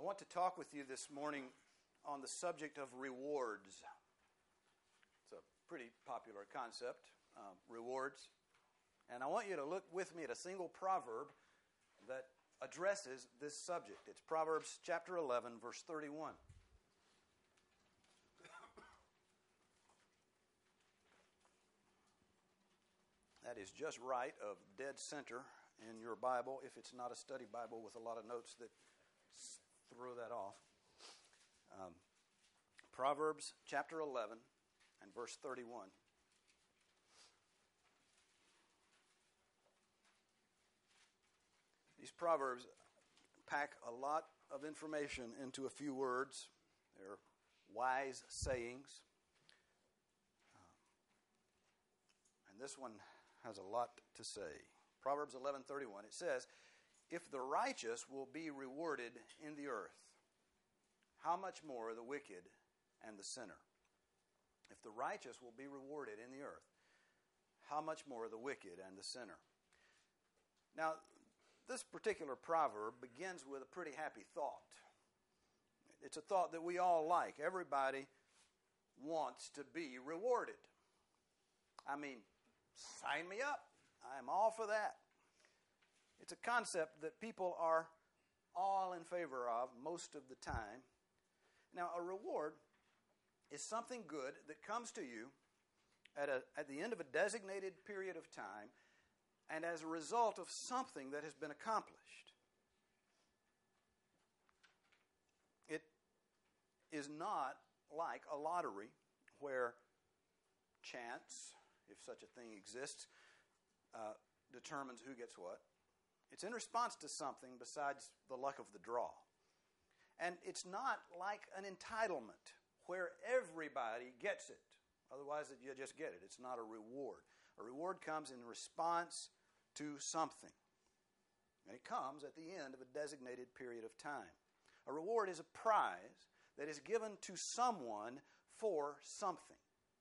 want to talk with you this morning on the subject of rewards. It's a pretty popular concept, rewards. And I want you to look with me at a single proverb that addresses this subject. It's Proverbs chapter 11, verse 31. That is just right of dead center in your Bible, if it's not a study Bible with a lot of notes that throw that off. Proverbs chapter 11 and verse 31. These proverbs pack a lot of information into a few words. They're wise sayings. And this one has a lot to say. Proverbs 11:31. It says, "If the righteous will be rewarded in the earth, how much more the wicked and the sinner?" If the righteous will be rewarded in the earth, how much more the wicked and the sinner? Now, this particular proverb begins with a pretty happy thought. It's a thought that we all like. Everybody wants to be rewarded. I mean, sign me up. I'm all for that. It's a concept that people are all in favor of most of the time. Now, a reward is something good that comes to you at the end of a designated period of time and as a result of something that has been accomplished. It is not like a lottery where chance, if such a thing exists, determines who gets what. It's in response to something besides the luck of the draw. And it's not like an entitlement where everybody gets it. Otherwise, you just get it. It's not a reward. A reward comes in response to something. And it comes at the end of a designated period of time. A reward is a prize that is given to someone for something.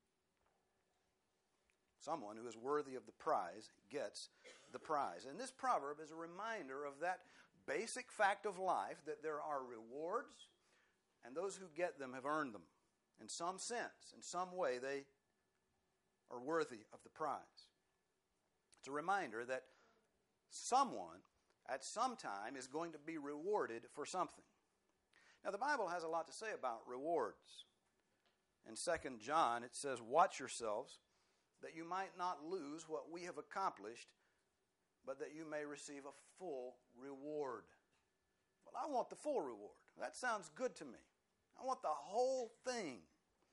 Someone who is worthy of the prize gets the prize. And this proverb is a reminder of that basic fact of life, that there are rewards, and those who get them have earned them. In some sense, in some way, they are worthy of the prize. It's a reminder that someone at some time is going to be rewarded for something. Now, the Bible has a lot to say about rewards. In 2 John, it says, "Watch yourselves, that you might not lose what we have accomplished, but that you may receive a full reward." Well, I want the full reward. That sounds good to me. I want the whole thing.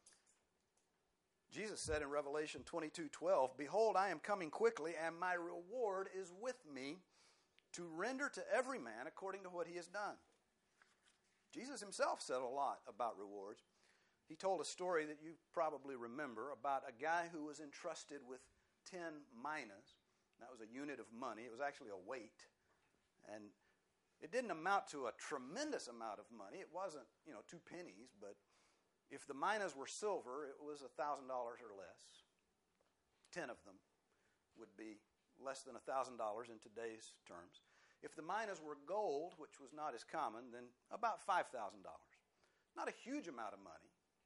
Jesus said in Revelation 22:12, "Behold, I am coming quickly, and my reward is with me to render to every man according to what he has done." Jesus himself said a lot about rewards. He told a story that you probably remember about a guy who was entrusted with 10 minas. That was a unit of money. It was actually a weight. And it didn't amount to a tremendous amount of money. It wasn't, 2 pennies, but if the minas were silver, it was $1,000 or less. 10 of them would be less than $1,000 in today's terms. If the minas were gold, which was not as common, then about $5,000. Not a huge amount of money.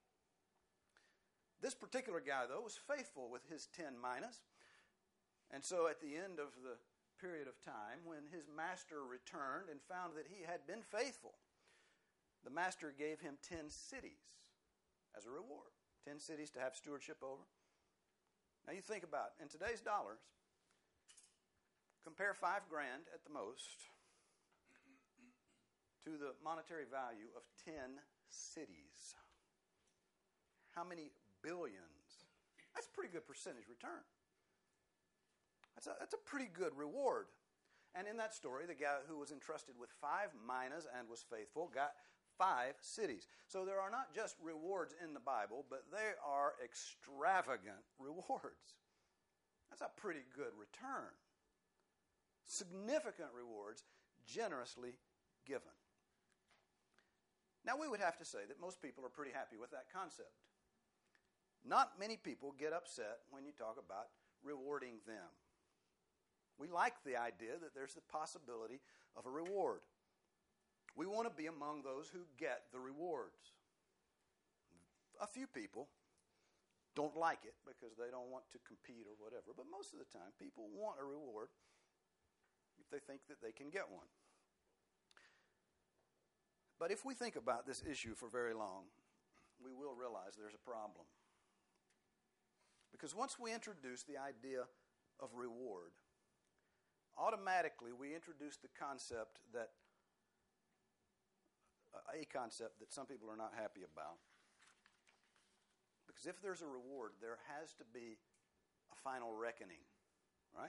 This particular guy, though, was faithful with his 10 minas. And so at the end of the period of time, when his master returned and found that he had been faithful, the master gave him 10 cities as a reward. 10 cities to have stewardship over. Now you think about, in today's dollars, compare $5,000 at the most to the monetary value of 10 cities. How many billions? That's a pretty good percentage return. That's a pretty good reward. And in that story, the guy who was entrusted with 5 minas and was faithful got 5 cities. So there are not just rewards in the Bible, but they are extravagant rewards. That's a pretty good return. Significant rewards, generously given. Now, we would have to say that most people are pretty happy with that concept. Not many people get upset when you talk about rewarding them. We like the idea that there's the possibility of a reward. We want to be among those who get the rewards. A few people don't like it because they don't want to compete or whatever. But most of the time, people want a reward if they think that they can get one. But if we think about this issue for very long, we will realize there's a problem. Because once we introduce the idea of reward, automatically we introduce the concept that, a concept that some people are not happy about. Because if there's a reward, there has to be a final reckoning, right?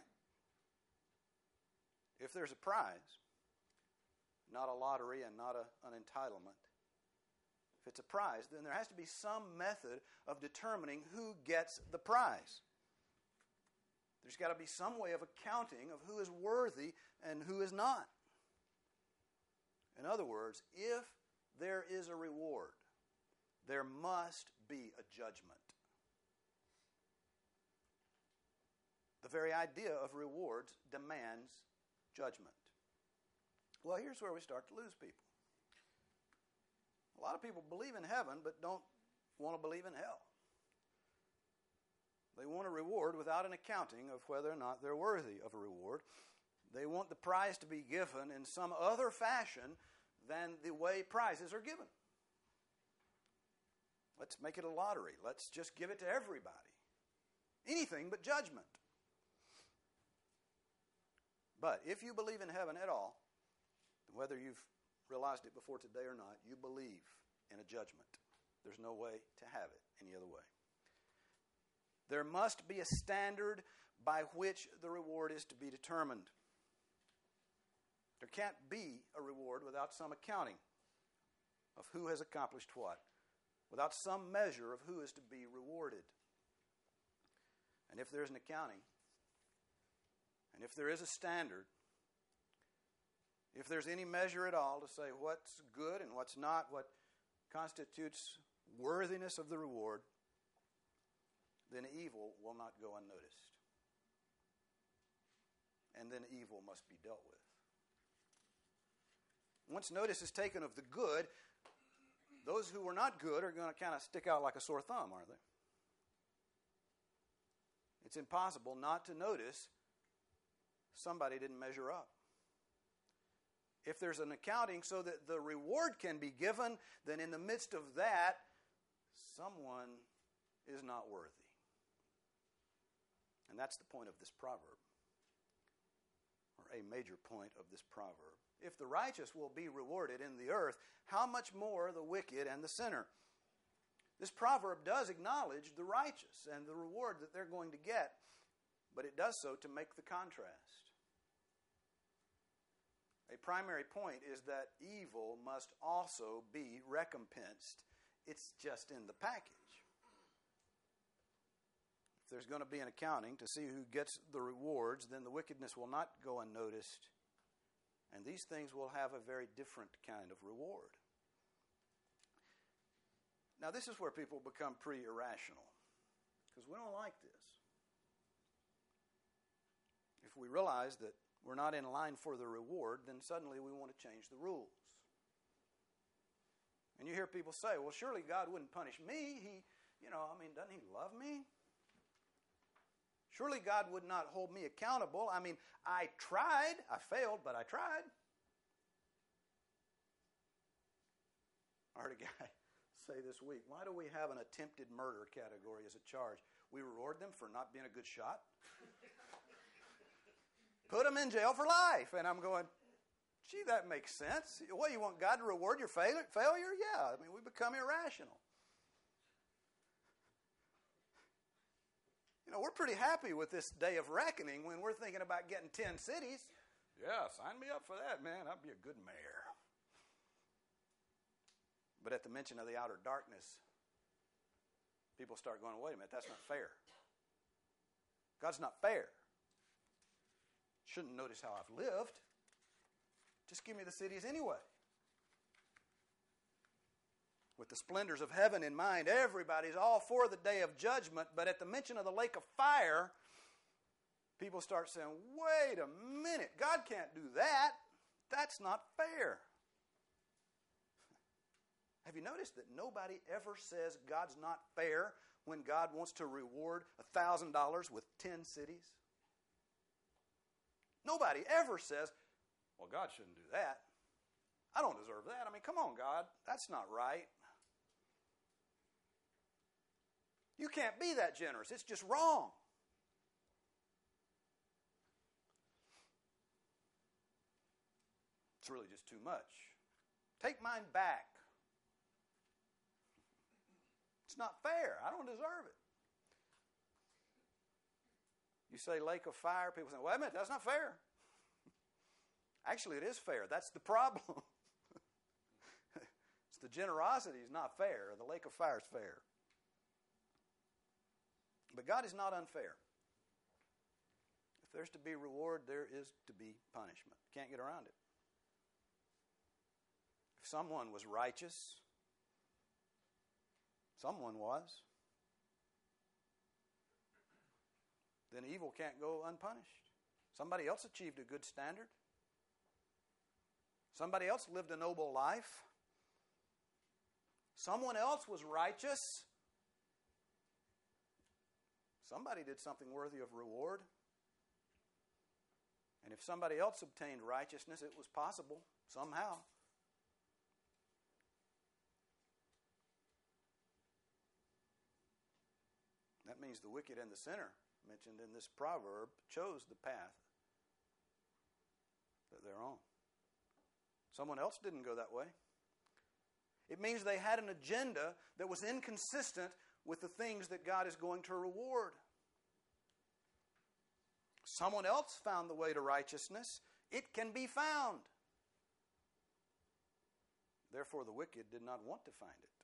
If there's a prize, not a lottery and not an entitlement, if it's a prize, then there has to be some method of determining who gets the prize. There's got to be some way of accounting of who is worthy and who is not. In other words, if there is a reward, there must be a judgment. The very idea of rewards demands judgment. Well, here's where we start to lose people. A lot of people believe in heaven but don't want to believe in hell. They want a reward without an accounting of whether or not they're worthy of a reward. They want the prize to be given in some other fashion than the way prizes are given. Let's make it a lottery. Let's just give it to everybody. Anything but judgment. But if you believe in heaven at all, whether you've realized it before today or not, you believe in a judgment. There's no way to have it any other way. There must be a standard by which the reward is to be determined. There can't be a reward without some accounting of who has accomplished what, without some measure of who is to be rewarded. And if there's an accounting, and if there is a standard, if there's any measure at all to say what's good and what's not, what constitutes worthiness of the reward, then evil will not go unnoticed. And then evil must be dealt with. Once notice is taken of the good, those who were not good are going to kind of stick out like a sore thumb, aren't they? It's impossible not to notice somebody didn't measure up. If there's an accounting so that the reward can be given, then in the midst of that, someone is not worthy. And that's the point of this proverb, or a major point of this proverb. If the righteous will be rewarded in the earth, how much more the wicked and the sinner? This proverb does acknowledge the righteous and the reward that they're going to get, but it does so to make the contrast. A primary point is that evil must also be recompensed. It's just in the package. If there's going to be an accounting to see who gets the rewards, then the wickedness will not go unnoticed. And these things will have a very different kind of reward. Now, this is where people become pretty irrational, because we don't like this. If we realize that we're not in line for the reward, then suddenly we want to change the rules. And you hear people say, well, surely God wouldn't punish me. Doesn't he love me? Surely God would not hold me accountable. I tried. I failed, but I tried. I heard a guy say this week, why do we have an attempted murder category as a charge? We reward them for not being a good shot. Put them in jail for life. And I'm going, gee, that makes sense. What, you want God to reward your failure? Yeah. We become irrational. We're pretty happy with this day of reckoning when we're thinking about getting 10 cities. Yeah, sign me up for that, man. I'd be a good mayor. But at the mention of the outer darkness, people start going, wait a minute, that's not fair. God's not fair. Shouldn't notice how I've lived. Just give me the cities anyway. With the splendors of heaven in mind, everybody's all for the day of judgment, but at the mention of the lake of fire, people start saying, wait a minute, God can't do that. That's not fair. Have you noticed that nobody ever says God's not fair when God wants to reward $1,000 with 10 cities? Nobody ever says, well, God shouldn't do that. I don't deserve that. I mean, come on, God. That's not right. You can't be that generous. It's just wrong. It's really just too much. Take mine back. It's not fair. I don't deserve it. You say lake of fire, people say, wait a minute, that's not fair. Actually, it is fair. That's the problem. It's the generosity is not fair. The lake of fire is fair. But God is not unfair. If there's to be reward, there is to be punishment. Can't get around it. If someone was righteous, someone was, then evil can't go unpunished. Somebody else achieved a good standard. Somebody else lived a noble life. Someone else was righteous. Somebody did something worthy of reward. And if somebody else obtained righteousness, it was possible somehow. That means the wicked and the sinner, mentioned in this proverb, chose the path that they're on. Someone else didn't go that way. It means they had an agenda that was inconsistent with the things that God is going to reward. Someone else found the way to righteousness. It can be found. Therefore, the wicked did not want to find it.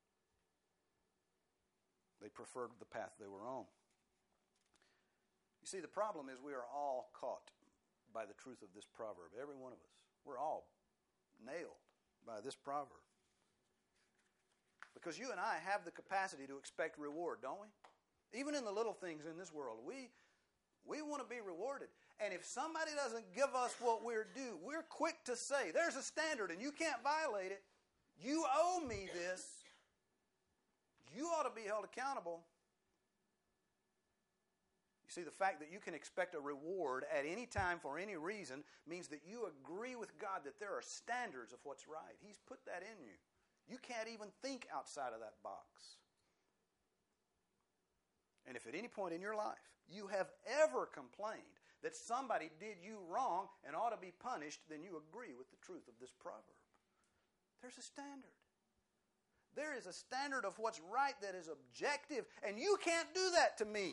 They preferred the path they were on. You see, the problem is we are all caught by the truth of this proverb. Every one of us. We're all nailed by this proverb. Because you and I have the capacity to expect reward, don't we? Even in the little things in this world, we want to be rewarded. And if somebody doesn't give us what we're due, we're quick to say, there's a standard and you can't violate it. You owe me this. You ought to be held accountable. You see, the fact that you can expect a reward at any time for any reason means that you agree with God that there are standards of what's right. He's put that in you. You can't even think outside of that box. And if at any point in your life you have ever complained that somebody did you wrong and ought to be punished, then you agree with the truth of this proverb. There's a standard. There is a standard of what's right that is objective, and you can't do that to me.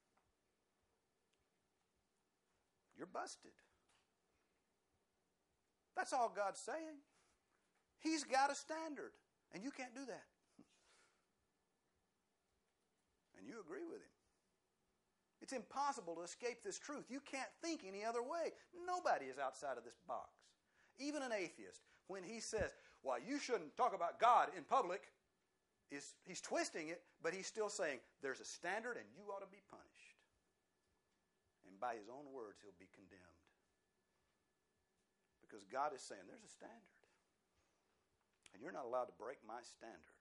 You're busted. That's all God's saying. He's got a standard, and you can't do that. And you agree with him. It's impossible to escape this truth. You can't think any other way. Nobody is outside of this box. Even an atheist, when he says, well, you shouldn't talk about God in public, he's twisting it, but he's still saying there's a standard and you ought to be punished. And by his own words, he'll be condemned. Because God is saying there's a standard. And you're not allowed to break my standard.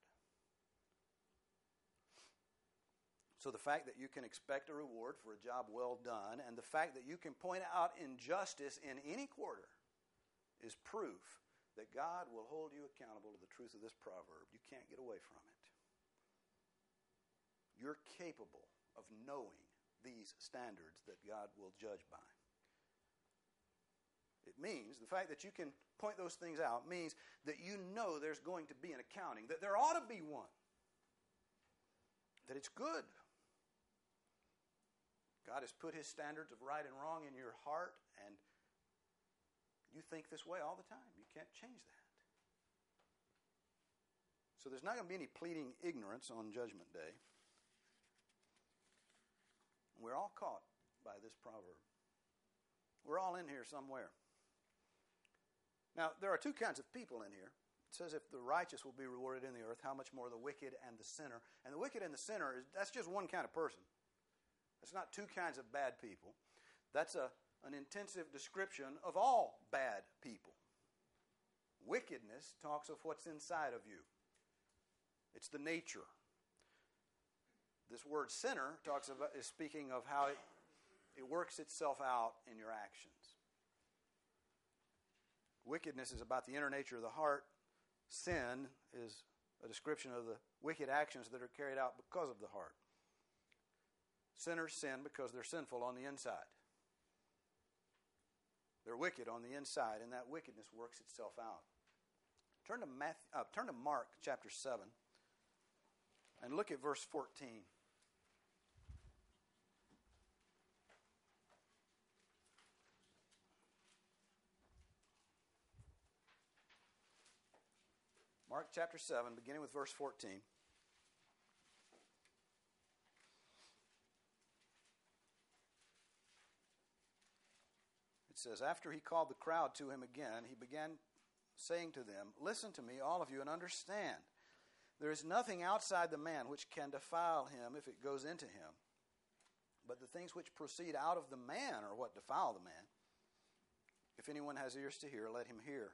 So the fact that you can expect a reward for a job well done, and the fact that you can point out injustice in any quarter, is proof that God will hold you accountable to the truth of this proverb. You can't get away from it. You're capable of knowing these standards that God will judge by. It means, the fact that you can point those things out means that you know there's going to be an accounting, that there ought to be one, that it's good. God has put his standards of right and wrong in your heart, and you think this way all the time. You can't change that. So there's not going to be any pleading ignorance on Judgment Day. We're all caught by this proverb. We're all in here somewhere. Now, there are two kinds of people in here. It says if the righteous will be rewarded in the earth, how much more the wicked and the sinner. And the wicked and the sinner, that's just one kind of person. That's not two kinds of bad people. That's an intensive description of all bad people. Wickedness talks of what's inside of you. It's the nature. This word sinner is speaking of how it works itself out in your actions. Wickedness is about the inner nature of the heart. Sin is a description of the wicked actions that are carried out because of the heart. Sinners sin because they're sinful on the inside. They're wicked on the inside, and that wickedness works itself out. Turn to Mark chapter 7 and look at verse 14. Mark chapter 7, beginning with verse 14. It says, after he called the crowd to him again, he began saying to them, listen to me, all of you, and understand. There is nothing outside the man which can defile him if it goes into him. But the things which proceed out of the man are what defile the man. If anyone has ears to hear, let him hear.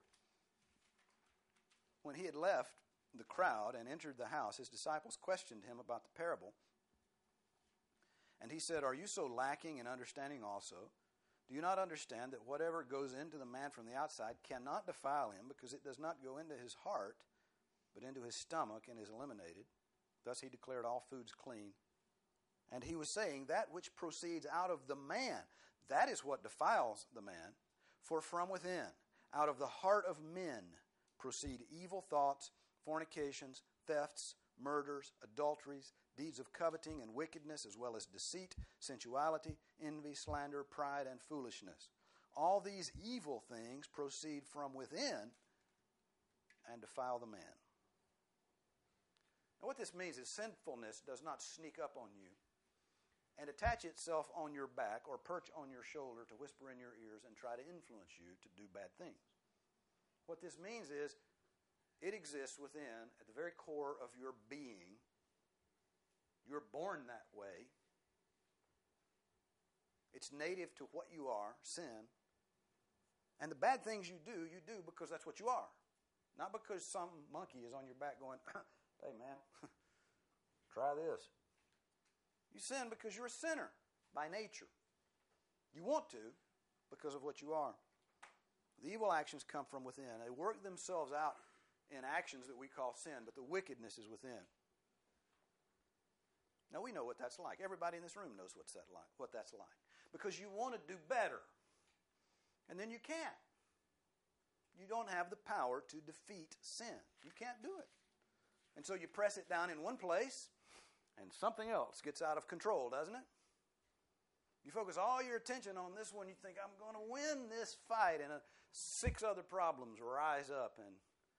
When he had left the crowd and entered the house, his disciples questioned him about the parable. And he said, are you so lacking in understanding also? Do you not understand that whatever goes into the man from the outside cannot defile him, because it does not go into his heart, but into his stomach and is eliminated? Thus he declared all foods clean. And he was saying, that which proceeds out of the man, that is what defiles the man. For from within, out of the heart of men, proceed evil thoughts, fornications, thefts, murders, adulteries, deeds of coveting and wickedness, as well as deceit, sensuality, envy, slander, pride, and foolishness. All these evil things proceed from within and defile the man. Now what this means is sinfulness does not sneak up on you and attach itself on your back or perch on your shoulder to whisper in your ears and try to influence you to do bad things. What this means is it exists within, at the very core of your being. You're born that way. It's native to what you are, sin. And the bad things you do because that's what you are. Not because some monkey is on your back going, hey man, try this. You sin because you're a sinner by nature. You want to because of what you are. The evil actions come from within. They work themselves out in actions that we call sin, but the wickedness is within. Now we know what that's like. Everybody in this room knows what that's like. Because you want to do better. And then you can't. You don't have the power to defeat sin. You can't do it. And so you press it down in one place, and something else gets out of control, doesn't it? You focus all your attention on this one, you think, I'm going to win this fight, and 6 other problems rise up and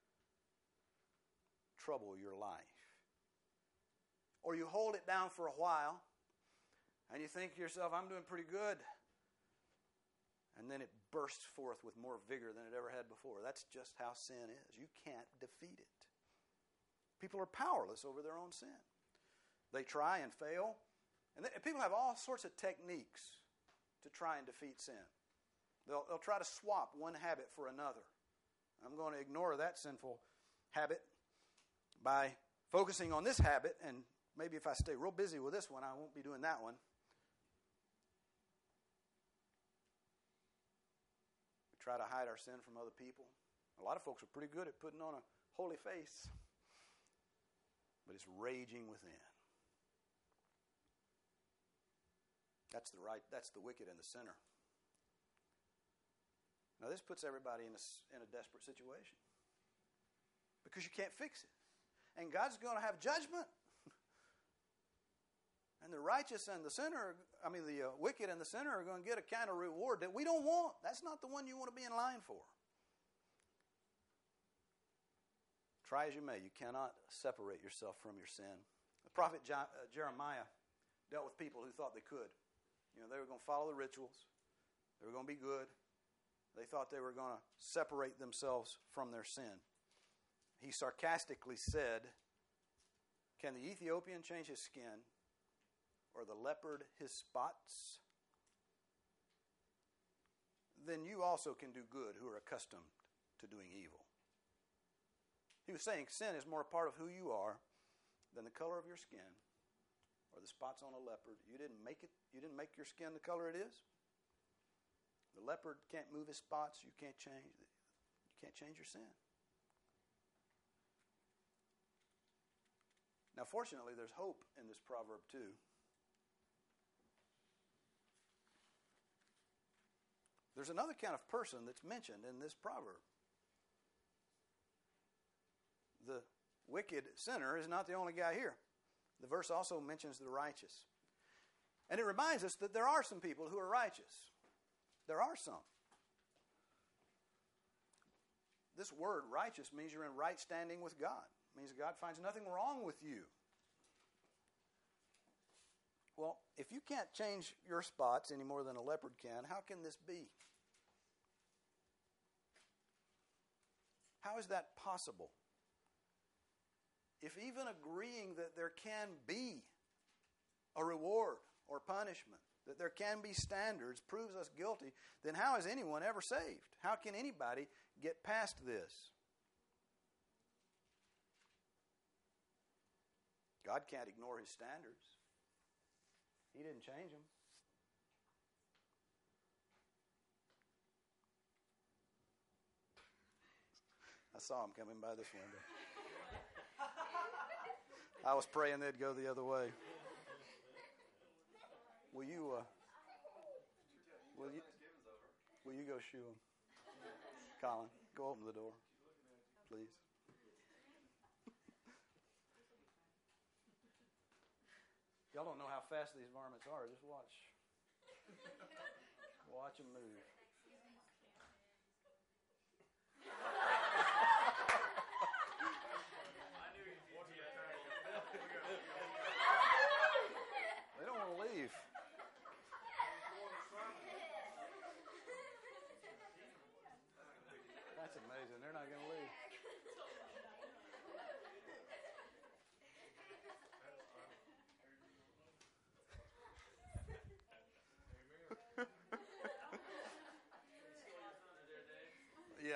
trouble your life. Or you hold it down for a while, and you think to yourself, I'm doing pretty good. And then it bursts forth with more vigor than it ever had before. That's just how sin is. You can't defeat it. People are powerless over their own sin. They try and fail. And people have all sorts of techniques to try and defeat sin. They'll try to swap one habit for another. I'm going to ignore that sinful habit by focusing on this habit, and maybe if I stay real busy with this one, I won't be doing that one. We try to hide our sin from other people. A lot of folks are pretty good at putting on a holy face, but it's raging within. That's the wicked and the sinner. Now this puts everybody in a desperate situation because you can't fix it. And God's going to have judgment. And the righteous and the wicked and the sinner are going to get a kind of reward that we don't want. That's not the one you want to be in line for. Try as you may, you cannot separate yourself from your sin. The prophet Jeremiah dealt with people who thought they could. They were going to follow the rituals. They were going to be good. They thought they were going to separate themselves from their sin. He sarcastically said, can the Ethiopian change his skin, or the leopard his spots? Then you also can do good who are accustomed to doing evil. He was saying sin is more a part of who you are than the color of your skin or the spots on a leopard. You didn't make it. You didn't make your skin the color it is. The leopard can't move his spots. You can't change your sin. Now, fortunately, there's hope in this proverb too. There's another kind of person that's mentioned in this proverb. The wicked sinner is not the only guy here. The verse also mentions the righteous. And it reminds us that there are some people who are righteous. There are some. This word righteous means you're in right standing with God. It means God finds nothing wrong with you. Well, if you can't change your spots any more than a leopard can, how can this be? How is that possible? If even agreeing that there can be a reward or punishment, that there can be standards, proves us guilty, then how is anyone ever saved? How can anybody get past this? God can't ignore His standards. He didn't change them. I saw him coming by this window. I was praying they'd go the other way. Will you go shoo him? Colin, go open the door, please. Y'all don't know how fast these varmints are. Just watch. Watch them move. They don't want to leave. That's amazing. They're not going to leave. Yeah.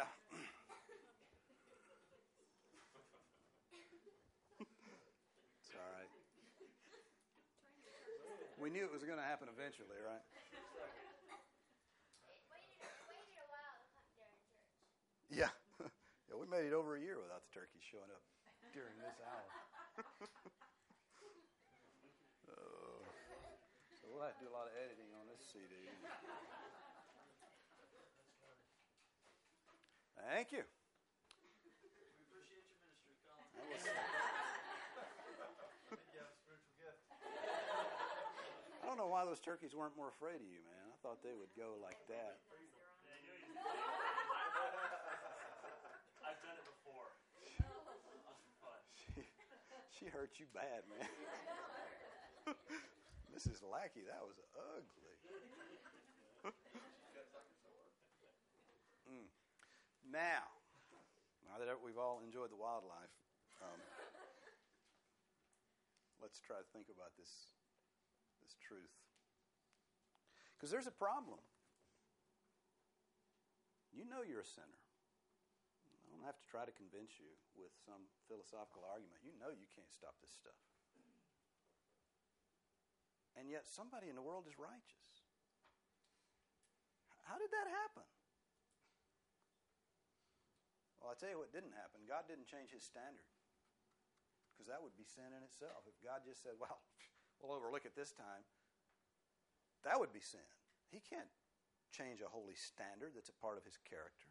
It's all right. We knew it was going to happen eventually, right? Waited a while to come during church. Yeah. Yeah, we made it over a year without the turkeys showing up during this hour. So we'll have to do a lot of editing on this CD. Thank you. We appreciate your ministry, Colin. That was, You have a spiritual gift. I don't know why those turkeys weren't more afraid of you, man. I thought they would go like that. I've done it before. Fun. She hurt you bad, man. Mrs. Lackey, that was ugly. Now that we've all enjoyed the wildlife, let's try to think about this truth. Because there's a problem. You know you're a sinner. I don't have to try to convince you with some philosophical argument. You know you can't stop this stuff. And yet somebody in the world is righteous. How did that happen? Well, I'll tell you what didn't happen. God didn't change His standard. Because that would be sin in itself. If God just said, well, we'll overlook it this time, that would be sin. He can't change a holy standard that's a part of His character.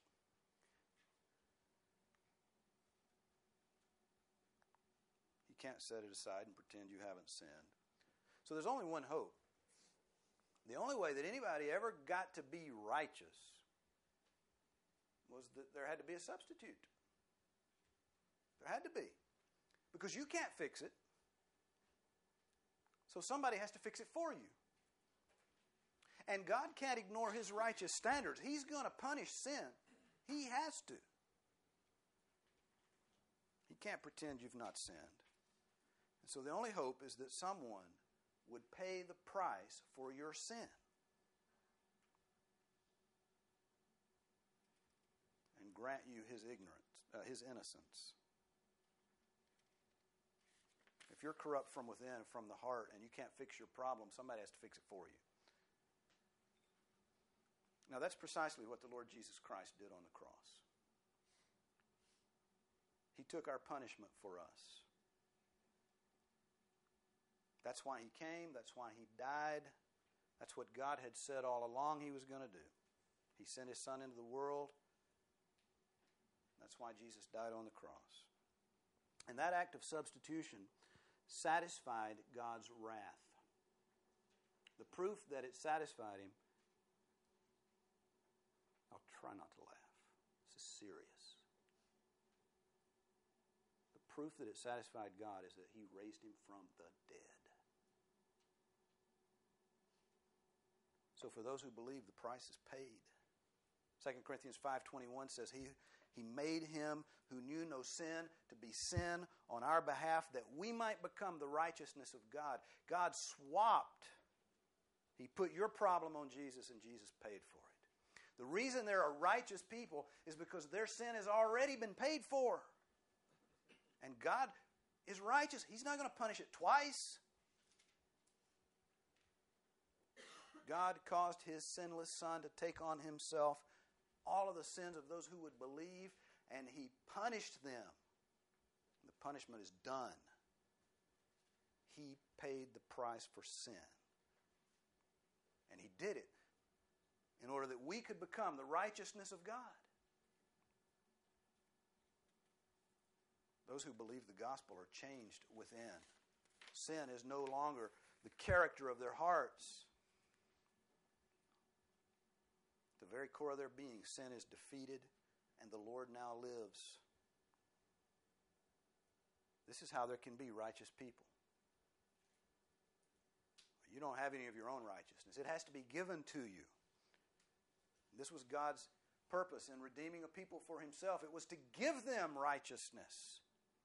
You can't set it aside and pretend you haven't sinned. So there's only one hope. The only way that anybody ever got to be righteous was that there had to be a substitute. There had to be. Because you can't fix it. So somebody has to fix it for you. And God can't ignore His righteous standards. He's going to punish sin. He has to. He can't pretend you've not sinned. And so the only hope is that someone would pay the price for your sin. And grant you His innocence. If you're corrupt from within, from the heart, and you can't fix your problem, somebody has to fix it for you. Now, that's precisely what the Lord Jesus Christ did on the cross. He took our punishment for us. That's why He came. That's why He died. That's what God had said all along He was going to do. He sent His Son into the world. That's why Jesus died on the cross. And that act of substitution satisfied God's wrath. The proof that it satisfied Him, I'll try not to laugh. This is serious. The proof that it satisfied God is that He raised Him from the dead. So for those who believe, the price is paid. 2 Corinthians 5:21 says, He made Him who knew no sin to be sin on our behalf, that we might become the righteousness of God. God swapped. He put your problem on Jesus, and Jesus paid for it. The reason there are righteous people is because their sin has already been paid for. And God is righteous. He's not going to punish it twice. God caused His sinless Son to take on Himself all of the sins of those who would believe, and He punished them. The punishment is done. He paid the price for sin. And He did it in order that we could become the righteousness of God. Those who believe the gospel are changed within. Sin is no longer the character of their hearts. At the very core of their being, sin is defeated, and the Lord now lives. This is how there can be righteous people. You don't have any of your own righteousness. It has to be given to you. This was God's purpose in redeeming a people for Himself. It was to give them righteousness.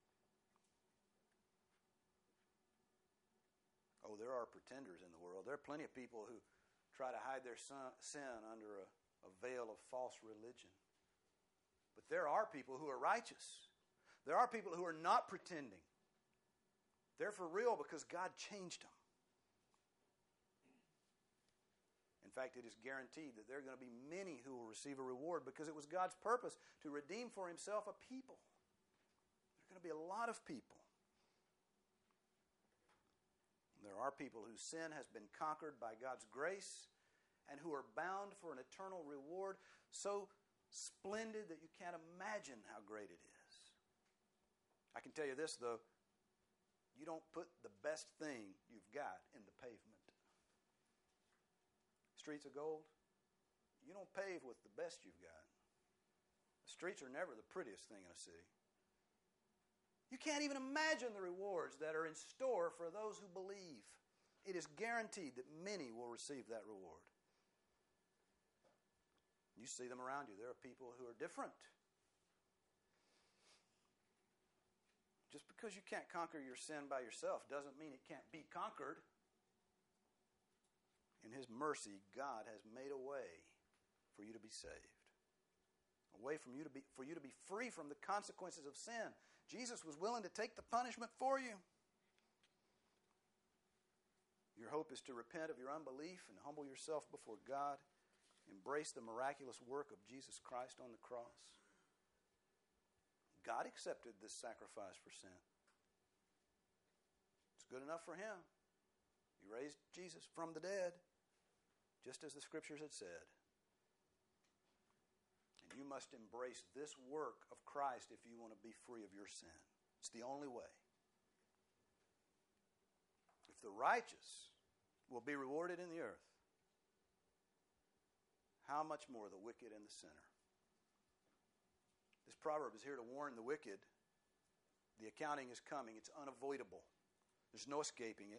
Oh, there are pretenders in the world. There are plenty of people who try to hide their sin under a veil of false religion. But there are people who are righteous. There are people who are not pretending. They're for real because God changed them. In fact, it is guaranteed that there are going to be many who will receive a reward because it was God's purpose to redeem for Himself a people. There are going to be a lot of people. There are people whose sin has been conquered by God's grace and who are bound for an eternal reward so splendid that you can't imagine how great it is. I can tell you this, though. You don't put the best thing you've got in the pavement. Streets of gold, you don't pave with the best you've got. The streets are never the prettiest thing in a city. You can't even imagine the rewards that are in store for those who believe. It is guaranteed that many will receive that reward. You see them around you. There are people who are different. Just because you can't conquer your sin by yourself doesn't mean it can't be conquered. In His mercy, God has made a way for you to be saved. A way for you to be free from the consequences of sin. Jesus was willing to take the punishment for you. Your hope is to repent of your unbelief and humble yourself before God. Embrace the miraculous work of Jesus Christ on the cross. God accepted this sacrifice for sin. It's good enough for Him. He raised Jesus from the dead, just as the Scriptures had said. And you must embrace this work of Christ if you want to be free of your sin. It's the only way. If the righteous will be rewarded in the earth, how much more the wicked and the sinner? This proverb is here to warn the wicked. The accounting is coming. It's unavoidable. There's no escaping it.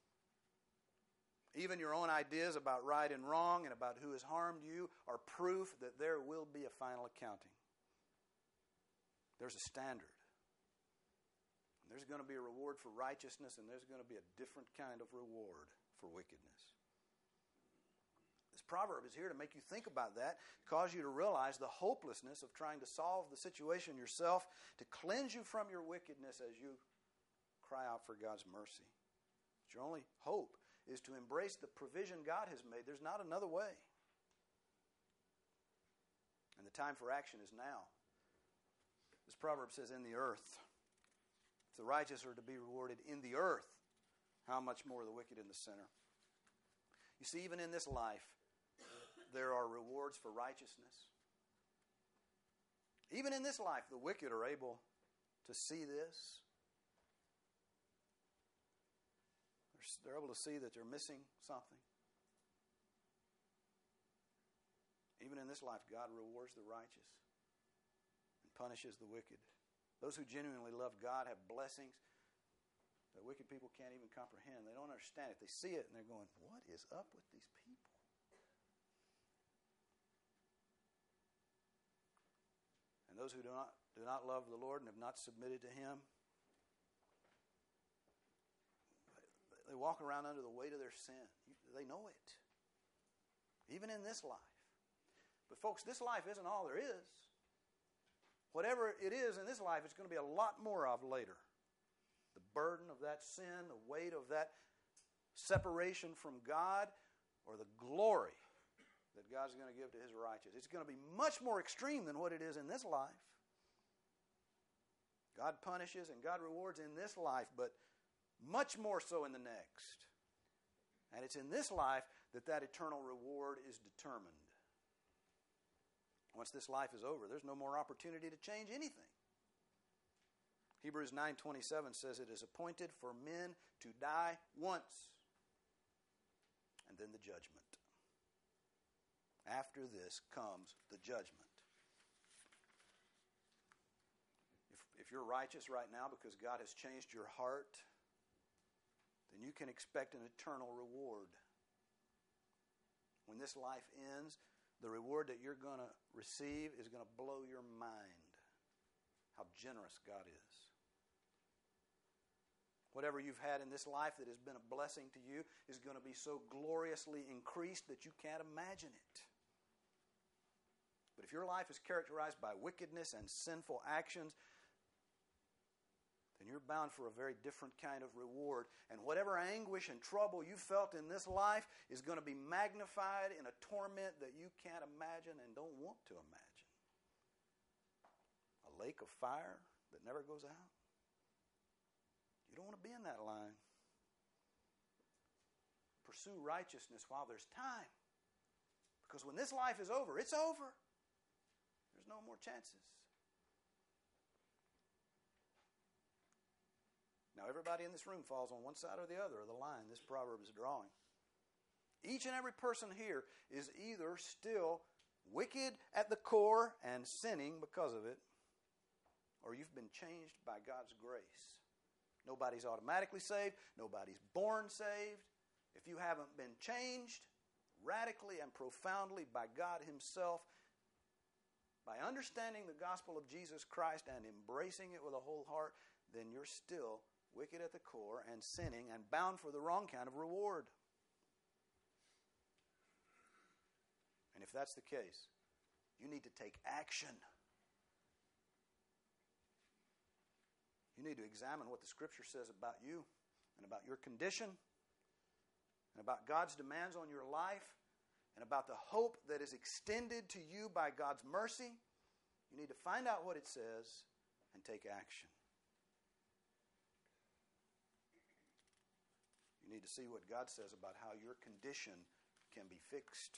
Even your own ideas about right and wrong and about who has harmed you are proof that there will be a final accounting. There's a standard. And there's going to be a reward for righteousness, and there's going to be a different kind of reward for wickedness. This proverb is here to make you think about that, cause you to realize the hopelessness of trying to solve the situation yourself, to cleanse you from your wickedness as you cry out for God's mercy. But your only hope is to embrace the provision God has made. There's not another way. And the time for action is now. This proverb says, in the earth. If the righteous are to be rewarded in the earth, how much more the wicked in the sinner? You see, even in this life, there are rewards for righteousness. Even in this life, the wicked are able to see this. They're able to see that they're missing something. Even in this life, God rewards the righteous and punishes the wicked. Those who genuinely love God have blessings that wicked people can't even comprehend. They don't understand it. They see it and they're going, what is up with these people? And those who do not love the Lord and have not submitted to Him, they walk around under the weight of their sin. They know it. Even in this life. But folks, this life isn't all there is. Whatever it is in this life, it's going to be a lot more of later. The burden of that sin, the weight of that separation from God, or the glory that God's going to give to His righteous. It's going to be much more extreme than what it is in this life. God punishes and God rewards in this life, but much more so in the next. And it's in this life that that eternal reward is determined. Once this life is over, there's no more opportunity to change anything. Hebrews 9:27 says it is appointed for men to die once, and then the judgment. After this comes the judgment. If you're righteous right now because God has changed your heart, then you can expect an eternal reward. When this life ends, the reward that you're going to receive is going to blow your mind. How generous God is. Whatever you've had in this life that has been a blessing to you is going to be so gloriously increased that you can't imagine it. But if your life is characterized by wickedness and sinful actions, then you're bound for a very different kind of reward. And whatever anguish and trouble you felt in this life is going to be magnified in a torment that you can't imagine and don't want to imagine. A lake of fire that never goes out. You don't want to be in that line. Pursue righteousness while there's time. Because when this life is over, it's over. There's no more chances. Now, everybody in this room falls on one side or the other of the line this proverb is drawing. Each and every person here is either still wicked at the core and sinning because of it, or you've been changed by God's grace. Nobody's automatically saved. Nobody's born saved. If you haven't been changed radically and profoundly by God Himself, by understanding the gospel of Jesus Christ and embracing it with a whole heart, then you're still wicked at the core and sinning and bound for the wrong kind of reward. And if that's the case, you need to take action. You need to examine what the Scripture says about you and about your condition and about God's demands on your life and about the hope that is extended to you by God's mercy. You need to find out what it says and take action. You need to see what God says about how your condition can be fixed.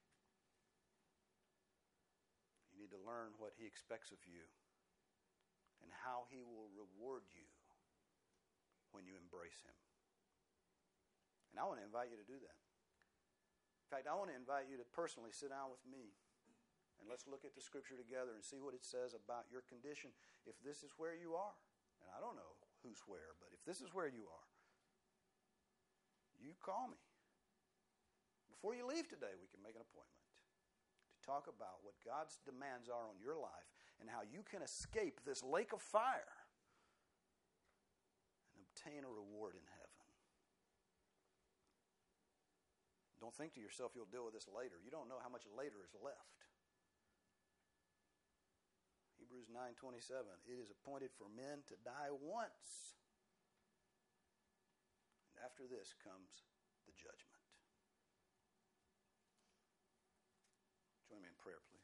You need to learn what He expects of you and how He will reward you when you embrace Him. And I want to invite you to do that. In fact, I want to invite you to personally sit down with me and let's look at the Scripture together and see what it says about your condition if this is where you are. And I don't know who's where, but if this is where you are, you call me. Before you leave today, we can make an appointment to talk about what God's demands are on your life and how you can escape this lake of fire and obtain a reward in heaven. Don't think to yourself you'll deal with this later. You don't know how much later is left. Hebrews 9:27, it is appointed for men to die once, after this comes the judgment. Join me in prayer, please.